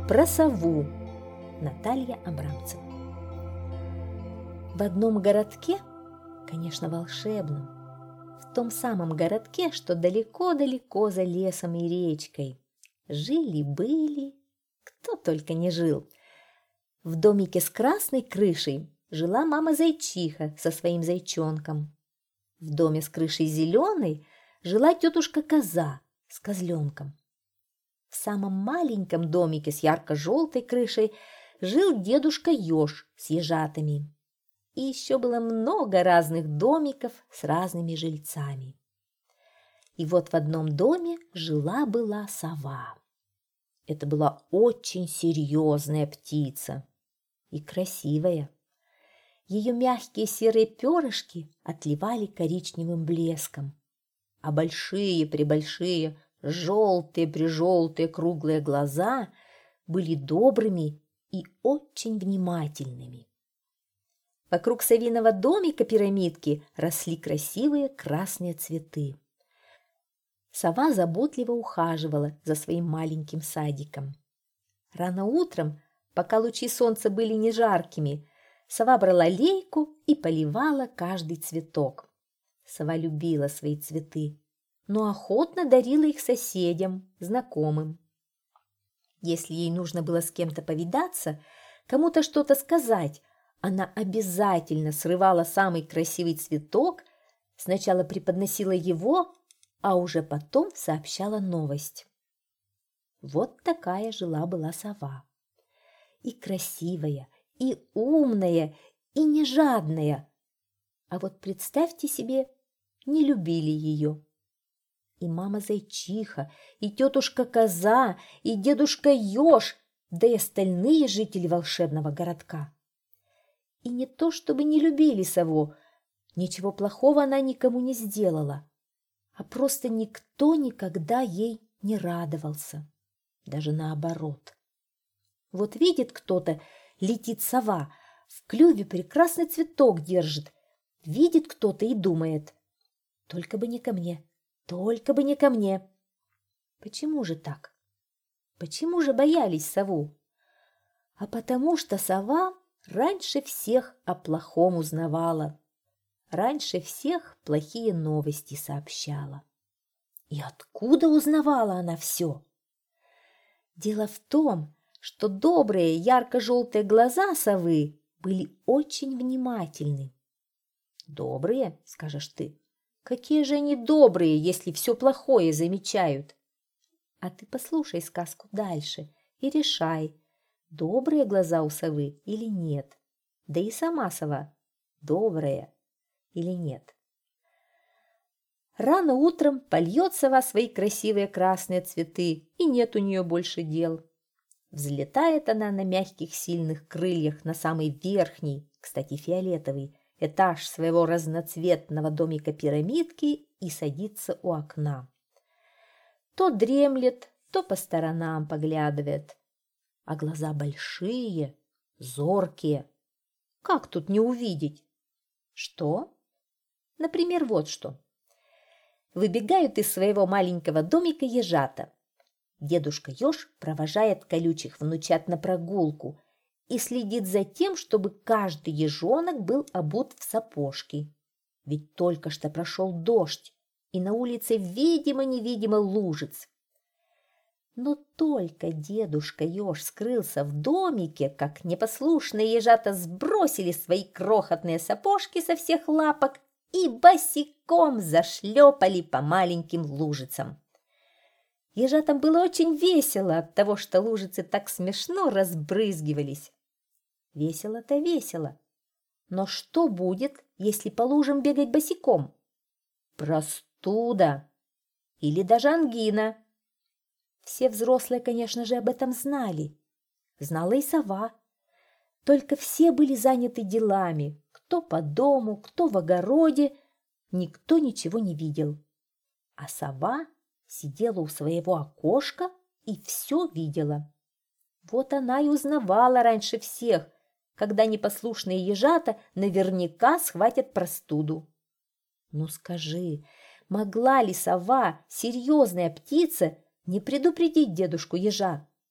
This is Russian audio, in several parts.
Про сову. Наталья Абрамцева. В одном городке, конечно, волшебном, в том самом городке, что далеко-далеко за лесом и речкой, жили-были, кто только не жил. В домике с красной крышей жила мама-зайчиха со своим зайчонком. В доме с крышей зеленой жила тетушка-коза с козленком. В самом маленьком домике с ярко-желтой крышей жил дедушка-еж с ежатами. И еще было много разных домиков с разными жильцами. И вот в одном доме жила-была сова. Это была очень серьезная птица и красивая. Ее мягкие серые перышки отливали коричневым блеском, а большие-пребольшие, желтые-прижелтые круглые глаза были добрыми и очень внимательными. Вокруг совиного домика-пирамидки росли красивые красные цветы. Сова заботливо ухаживала за своим маленьким садиком. Рано утром, пока лучи солнца были не жаркими, сова брала лейку и поливала каждый цветок. Сова любила свои цветы, но охотно дарила их соседям, знакомым. Если ей нужно было с кем-то повидаться, кому-то что-то сказать, она обязательно срывала самый красивый цветок, сначала преподносила его, а уже потом сообщала новость. Вот такая жила-была сова. И красивая, и умная, и не жадная. А вот представьте себе, не любили ее. И мама-зайчиха, и тетушка-коза, и дедушка-еж, да и остальные жители волшебного городка. И не то чтобы не любили сову, ничего плохого она никому не сделала, а просто никто никогда ей не радовался, даже наоборот. Вот видит кто-то, летит сова, в клюве прекрасный цветок держит, видит кто-то и думает: только бы не ко мне. Только бы не ко мне. Почему же так? Почему же боялись сову? А потому что сова раньше всех о плохом узнавала, раньше всех плохие новости сообщала. И откуда узнавала она все? Дело в том, что добрые ярко-желтые глаза совы были очень внимательны. Добрые, скажешь ты? Какие же они добрые, если все плохое замечают? А ты послушай сказку дальше и решай, добрые глаза у совы или нет. Да и сама сова добрая или нет. Рано утром польет сова свои красивые красные цветы, и нет у нее больше дел. Взлетает она на мягких сильных крыльях на самый верхний, кстати, фиолетовый, этаж своего разноцветного домика-пирамидки и садится у окна. То дремлет, то по сторонам поглядывает. А глаза большие, зоркие. Как тут не увидеть? Что? Например, вот что. Выбегают из своего маленького домика ежата. Дедушка-еж провожает колючих внучат на прогулку и следит за тем, чтобы каждый ежонок был обут в сапожки. Ведь только что прошел дождь, и на улице видимо-невидимо лужиц. Но только дедушка-еж скрылся в домике, как непослушные ежата сбросили свои крохотные сапожки со всех лапок и босиком зашлепали по маленьким лужицам. Ежатам было очень весело от того, что лужицы так смешно разбрызгивались. Весело-то весело. Но что будет, если по лужам бегать босиком? Простуда или даже ангина. Все взрослые, конечно же, об этом знали. Знала и сова. Только все были заняты делами. Кто по дому, кто в огороде. Никто ничего не видел. А сова сидела у своего окошка и все видела. Вот она и узнавала раньше всех, когда непослушные ежата наверняка схватят простуду. Ну скажи, могла ли сова, серьезная птица, не предупредить дедушку ежа?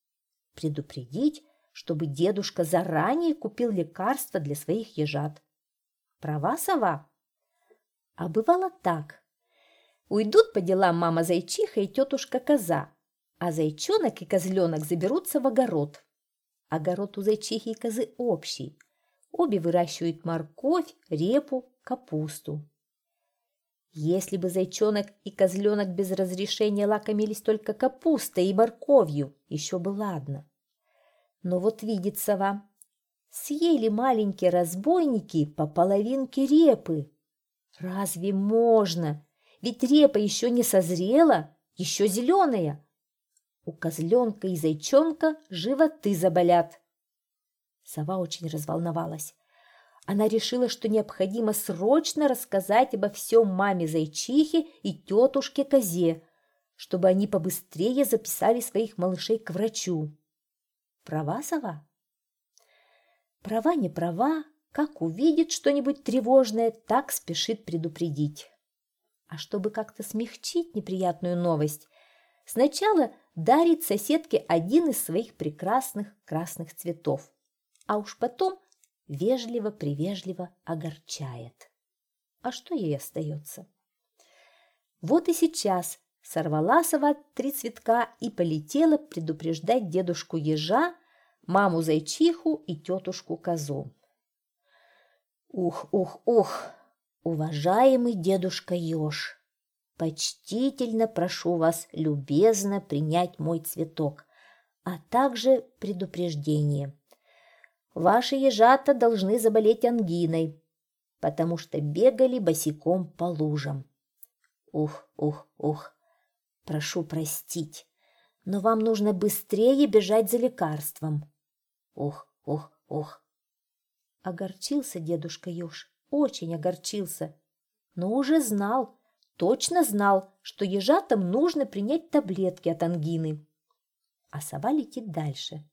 предупредить, чтобы дедушка заранее купил лекарства для своих ежат. Права, сова? А бывало так. Уйдут по делам мама зайчиха и тетушка коза, а зайчонок и козленок заберутся в огород. Огород у зайчихи и козы общий. Обе выращивают морковь, репу, капусту. Если бы зайчонок и козленок без разрешения лакомились только капустой и морковью, еще бы ладно. Но вот видит сова, съели маленькие разбойники по половинке репы. Разве можно? Ведь репа еще не созрела, еще зеленая. У козленка и зайчонка животы заболят. Сова очень разволновалась. Она решила, что необходимо срочно рассказать обо всем маме зайчихе и тетушке козе, чтобы они побыстрее записали своих малышей к врачу. Права сова? Права не права, как увидит что-нибудь тревожное, так спешит предупредить. А чтобы как-то смягчить неприятную новость, сначала дарит соседке один из своих прекрасных красных цветов, а уж потом вежливо-привежливо огорчает. А что ей остается? Вот и сейчас сорвала сова 3 цветка и полетела предупреждать дедушку ежа, маму зайчиху и тетушку козу. Ух, ух, ух, уважаемый дедушка еж, почтительно прошу вас любезно принять мой цветок, а также предупреждение. Ваши ежата должны заболеть ангиной, потому что бегали босиком по лужам. Ух, ух, ух, прошу простить, но вам нужно быстрее бежать за лекарством. Ух, ух, ух. Огорчился дедушка еж, очень огорчился, но уже знал, точно знал, что ежатам нужно принять таблетки от ангины. А сова летит дальше.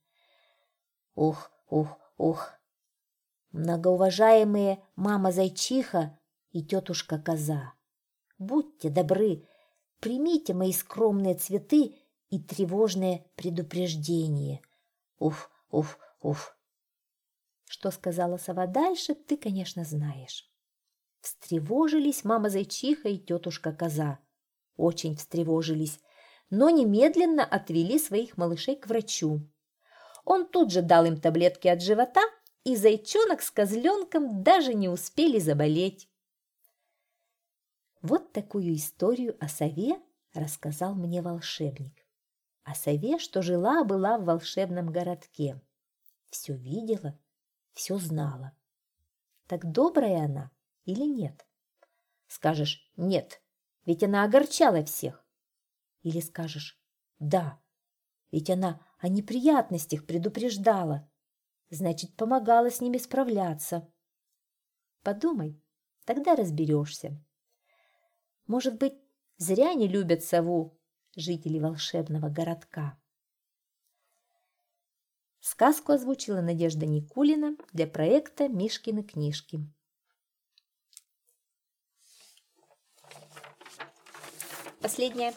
Ух, ух, ух. Многоуважаемые мама зайчиха и тетушка коза, будьте добры, примите мои скромные цветы и тревожное предупреждение. Уф, уф, уф. Что сказала сова дальше, ты, конечно, знаешь. Встревожились мама зайчиха и тетушка коза. Очень встревожились, но немедленно отвели своих малышей к врачу. Он тут же дал им таблетки от живота, и зайчонок с козленком даже не успели заболеть. Вот такую историю о сове рассказал мне волшебник. О сове, что жила-была в волшебном городке. Все видела, все знала. Так добрая она или нет? Скажешь «нет», ведь она огорчала всех. Или скажешь «да», ведь она о неприятностях предупреждала, значит, помогала с ними справляться. Подумай, тогда разберешься. Может быть, зря не любят сову жители волшебного городка. Сказку озвучила Надежда Никулина для проекта «Мишкины книжки». Последняя.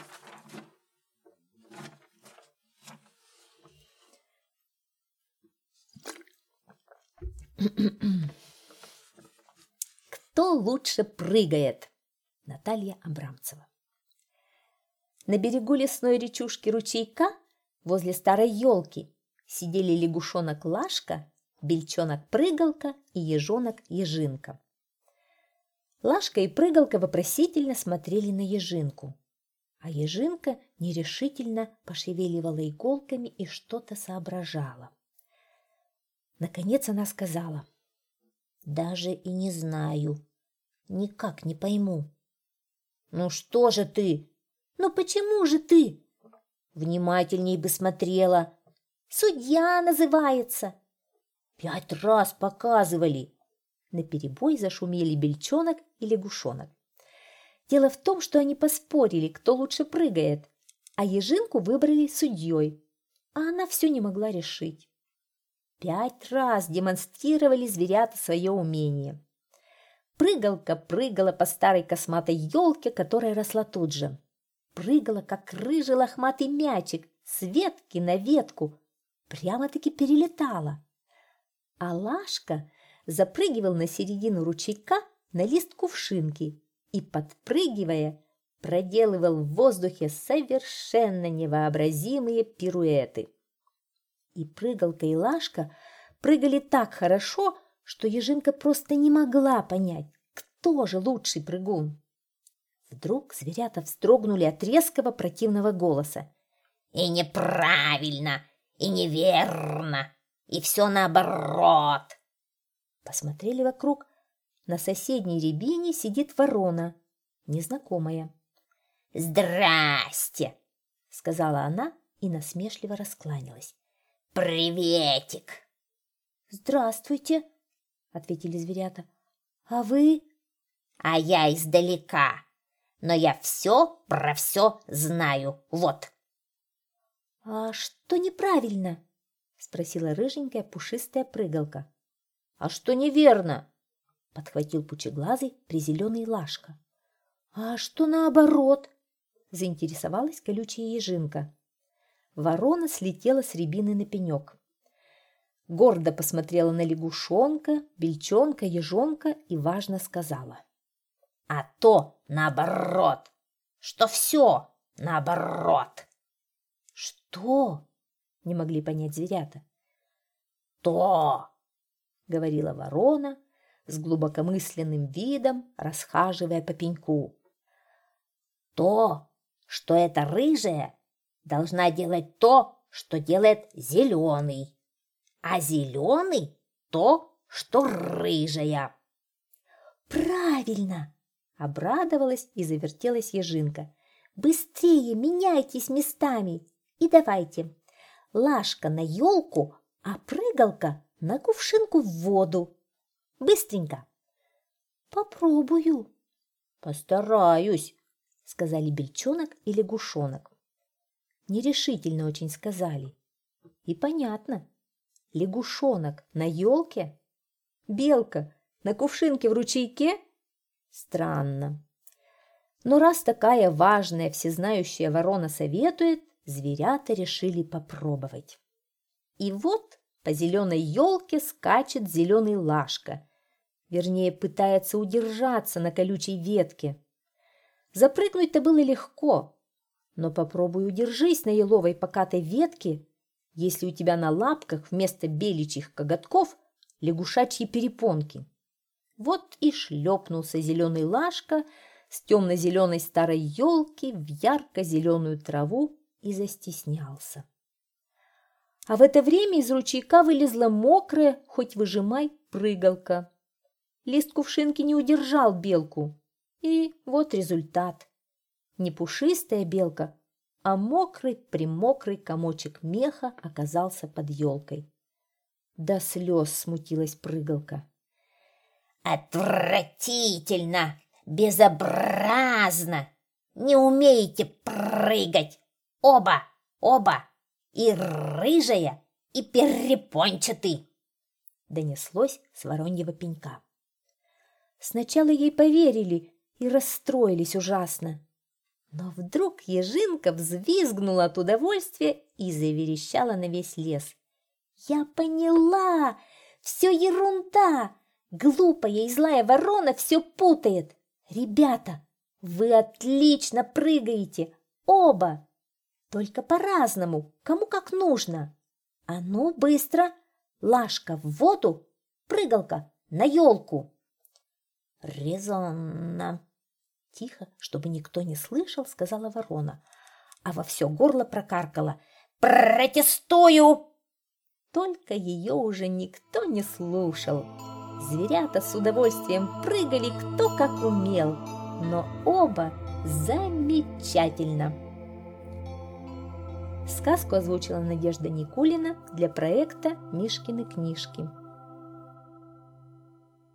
Кто лучше прыгает? Наталья Абрамцева. На берегу лесной речушки ручейка возле старой елки сидели лягушонок Лашка, бельчонок Прыгалка и ежонок Ежинка. Лашка и Прыгалка вопросительно смотрели на Ежинку, а Ежинка нерешительно пошевеливала иголками и что-то соображала. Наконец она сказала: «Даже и не знаю, никак не пойму». «Ну что же ты? Ну почему же ты?» «Внимательней бы смотрела. Судья называется». 5 раз показывали. Наперебой зашумели бельчонок и лягушонок. Дело в том, что они поспорили, кто лучше прыгает, а Ежинку выбрали судьей, а она все не могла решить. 5 раз демонстрировали зверята свое умение. Прыгалка прыгала по старой косматой елке, которая росла тут же. Прыгала, как рыжий лохматый мячик, с ветки на ветку, прямо-таки перелетала. А Лашка запрыгивал на середину ручейка на лист кувшинки и, подпрыгивая, проделывал в воздухе совершенно невообразимые пируэты. И Прыгалка, и Лашка прыгали так хорошо, что Ежинка просто не могла понять, кто же лучший прыгун. Вдруг зверята вздрогнули от резкого противного голоса. «И неправильно, и неверно, и все наоборот!» Посмотрели вокруг. На соседней рябине сидит ворона, незнакомая. «Здрасте!» — сказала она и насмешливо раскланялась. «Приветик!» «Здравствуйте!» — ответили зверята. «А вы?» «А я издалека, но я все про все знаю, вот!» «А что неправильно?» — спросила рыженькая пушистая Прыгалка. «А что неверно?» — подхватил пучеглазый призеленый Лашка. «А что наоборот?» — заинтересовалась колючая Ежинка. Ворона слетела с рябины на пенек. Гордо посмотрела на лягушонка, бельчонка, ежонка и важно сказала. «А то наоборот, что все наоборот!» «Что?» — не могли понять зверята. «То!» — говорила ворона с глубокомысленным видом, расхаживая по пеньку. «То, что эта рыжая должна делать то, что делает зеленый, а зеленый то, что рыжая». «Правильно!» — обрадовалась и завертелась Ежинка. «Быстрее меняйтесь местами и давайте. Лашка на елку, а Прыгалка на кувшинку в воду. Быстренько!» «Попробую». «Постараюсь», — сказали бельчонок и лягушонок. Нерешительно очень сказали. И понятно. Лягушонок на елке, белка на кувшинке в ручейке? Странно. Но раз такая важная, всезнающая ворона советует, зверята решили попробовать. И вот по зеленой елке скачет зеленый Лашка. Вернее, пытается удержаться на колючей ветке. Запрыгнуть-то было легко, но попробуй удержись на еловой покатой ветке, если у тебя на лапках вместо беличьих коготков лягушачьи перепонки. Вот и шлепнулся зеленый Лашка с темно-зеленой старой елки в ярко-зеленую траву и застеснялся. А в это время из ручейка вылезла мокрая, хоть выжимай, Прыгалка. Лист кувшинки не удержал белку. И вот результат. Не пушистая белка, а мокрый-примокрый комочек меха оказался под елкой. До слез смутилась Прыгалка. «Отвратительно! Безобразно! Не умеете прыгать! Оба! И рыжая, и перепончатый!» Донеслось с вороньего пенька. Сначала ей поверили и расстроились ужасно. Но вдруг Ежинка взвизгнула от удовольствия и заверещала на весь лес. «Я поняла! Все ерунда! Глупая и злая ворона все путает! Ребята, вы отлично прыгаете! Оба! Только по-разному, кому как нужно! А ну, быстро! Лашка в воду, Прыгалка на елку!» «Резонно!» Тихо, чтобы никто не слышал, сказала ворона, а во все горло прокаркала. «Протестую!» Только ее уже никто не слушал. Зверята с удовольствием прыгали кто как умел, но оба замечательно. Сказку озвучила Надежда Никулина для проекта «Мишкины книжки».